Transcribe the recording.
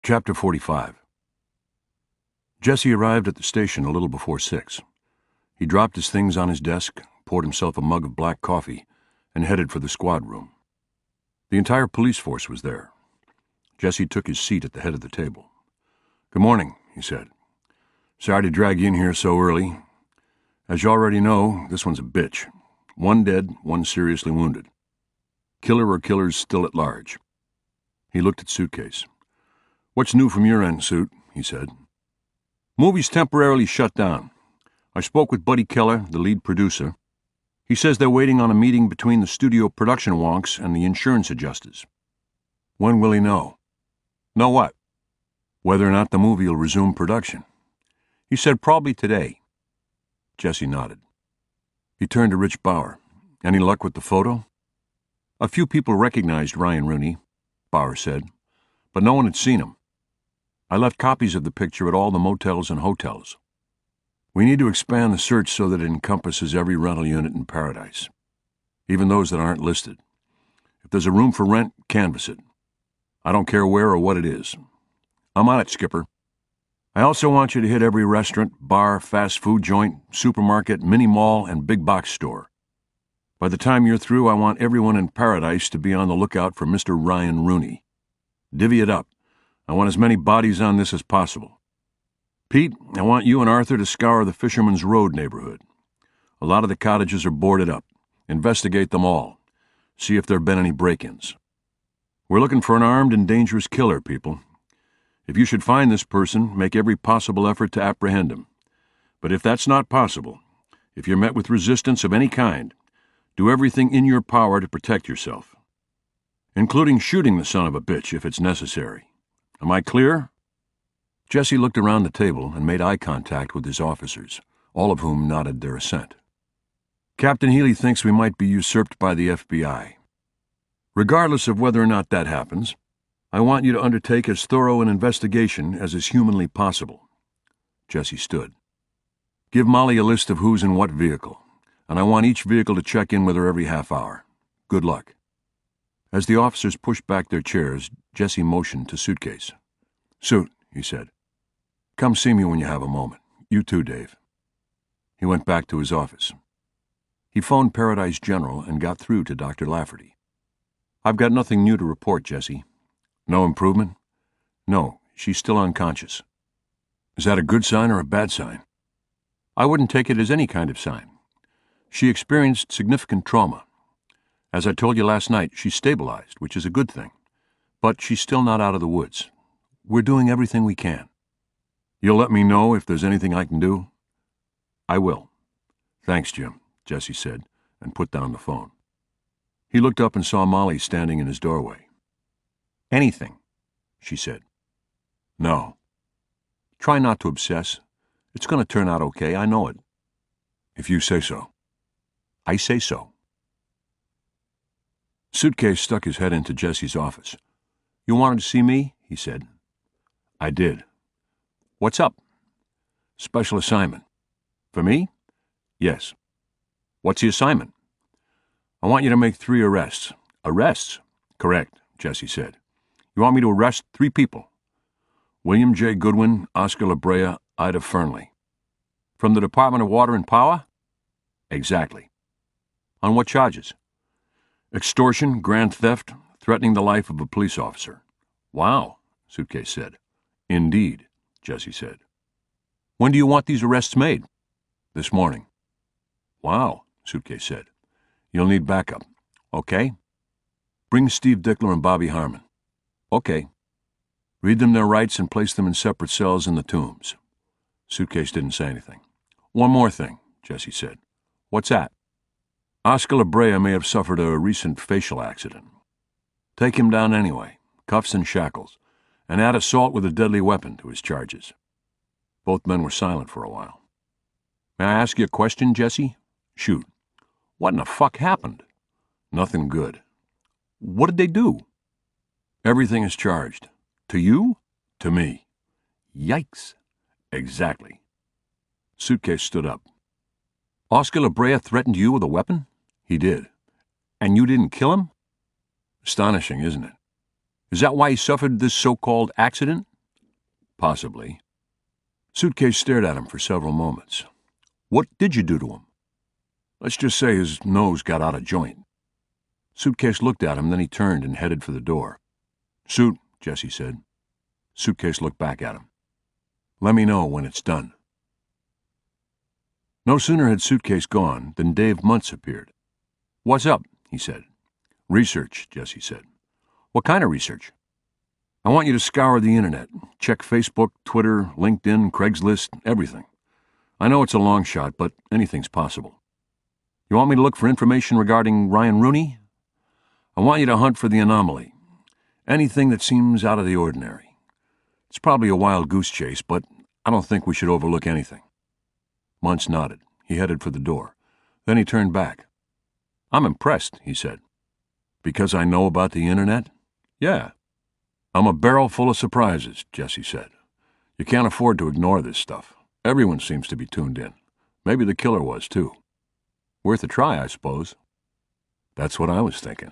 Chapter 45. Jesse arrived at the station a little before 6. He dropped his things on his desk, poured himself a mug of black coffee, and headed for the squad room. The entire police force was there. Jesse took his seat at the head of the table. "Good morning," he said. "Sorry to drag you in here so early. As you already know, this one's a bitch. One dead, one seriously wounded. Killer or killers still at large." He looked at Suitcase. "What's new from your end, Suit?" he said. "Movie's temporarily shut down. I spoke with Buddy Keller, the lead producer. He says they're waiting on a meeting between the studio production wonks and the insurance adjusters." "When will he know?" "Know what?" "Whether or not the movie will resume production." "He said probably today." Jesse nodded. He turned to Rich Bauer. "Any luck with the photo?" "A few people recognized Ryan Rooney," Bauer said, "but no one had seen him. I left copies of the picture at all the motels and hotels. We need to expand the search so that it encompasses every rental unit in Paradise, even those that aren't listed. If there's a room for rent, canvass it. I don't care where or what it is. I'm on it, Skipper. I also want you to hit every restaurant, bar, fast food joint, supermarket, mini mall, and big box store. By the time you're through, I want everyone in Paradise to be on the lookout for Mr. Ryan Rooney. Divvy it up. I want as many bodies on this as possible. Pete, I want you and Arthur to scour the Fisherman's Road neighborhood. A lot of the cottages are boarded up. Investigate them all. See if there have been any break-ins. We're looking for an armed and dangerous killer, people. If you should find this person, make every possible effort to apprehend him. But if that's not possible, if you're met with resistance of any kind, do everything in your power to protect yourself, including shooting the son of a bitch if it's necessary. Am I clear?" Jesse looked around the table and made eye contact with his officers, all of whom nodded their assent. "Captain Healy thinks we might be usurped by the FBI. Regardless of whether or not that happens, I want you to undertake as thorough an investigation as is humanly possible." Jesse stood. "Give Molly a list of who's in what vehicle, and I want each vehicle to check in with her every half hour. Good luck." As the officers pushed back their chairs, Jesse motioned to Suitcase. "Suit," he said. "Come see me when you have a moment. You too, Dave." He went back to his office. He phoned Paradise General and got through to Dr. Lafferty. "I've got nothing new to report, Jesse." "No improvement?" "No, she's still unconscious." "Is that a good sign or a bad sign?" "I wouldn't take it as any kind of sign. She experienced significant trauma. As I told you last night, she's stabilized, which is a good thing. But she's still not out of the woods. We're doing everything we can." "You'll let me know if there's anything I can do?" "I will." "Thanks, Jim," Jesse said, and put down the phone. He looked up and saw Molly standing in his doorway. "Anything," she said. "No." "Try not to obsess. It's going to turn out okay, I know it." "If you say so." "I say so." Suitcase stuck his head into Jesse's office. "You wanted to see me?" he said. "I did." "What's up?" "Special assignment." "For me?" "Yes." "What's the assignment?" "I want you to make 3 arrests." "Arrests?" "Correct," Jesse said. "You want me to arrest 3 people?" "William J. Goodwin, Oscar La Brea, Ida Fernley." "From the Department of Water and Power?" "Exactly." "On what charges?" "Extortion, grand theft, threatening the life of a police officer." "Wow," Suitcase said. "Indeed," Jesse said. "When do you want these arrests made?" "This morning." "Wow," Suitcase said. "You'll need backup." "Okay." "Bring Steve Dickler and Bobby Harmon." "Okay." "Read them their rights and place them in separate cells in the Tombs." Suitcase didn't say anything. "One more thing," Jesse said. "What's that?" "Oscar La Brea may have suffered a recent facial accident. Take him down anyway, cuffs and shackles, and add assault with a deadly weapon to his charges." Both men were silent for a while. "May I ask you a question, Jesse?" "Shoot." "What in the fuck happened?" "Nothing good." "What did they do?" "Everything is charged. To you? To me." "Yikes." "Exactly." Suitcase stood up. "Oscar La Brea threatened you with a weapon?" "He did." "And you didn't kill him?" "Astonishing, isn't it?" "Is that why he suffered this so-called accident?" Possibly. Suitcase stared at him for several moments. What did you do to him? Let's just say his nose got out of joint. Suitcase looked at him, then he turned and headed for the door. Suit, Jesse said. Suitcase looked back at him. Let me know when it's done. No sooner had Suitcase gone than Dave Muntz appeared. What's up? He said. Research, Jesse said. What kind of research? I want you to scour the internet. Check Facebook, Twitter, LinkedIn, Craigslist, everything. I know it's a long shot, but anything's possible. You want me to look for information regarding Ryan Rooney? I want you to hunt for the anomaly. Anything that seems out of the ordinary. It's probably a wild goose chase, but I don't think we should overlook anything. Muntz nodded. He headed for the door. Then he turned back. I'm impressed, he said. Because I know about the internet? Yeah. I'm a barrel full of surprises, Jesse said. You can't afford to ignore this stuff. Everyone seems to be tuned in. Maybe the killer was, too. Worth a try, I suppose. That's what I was thinking.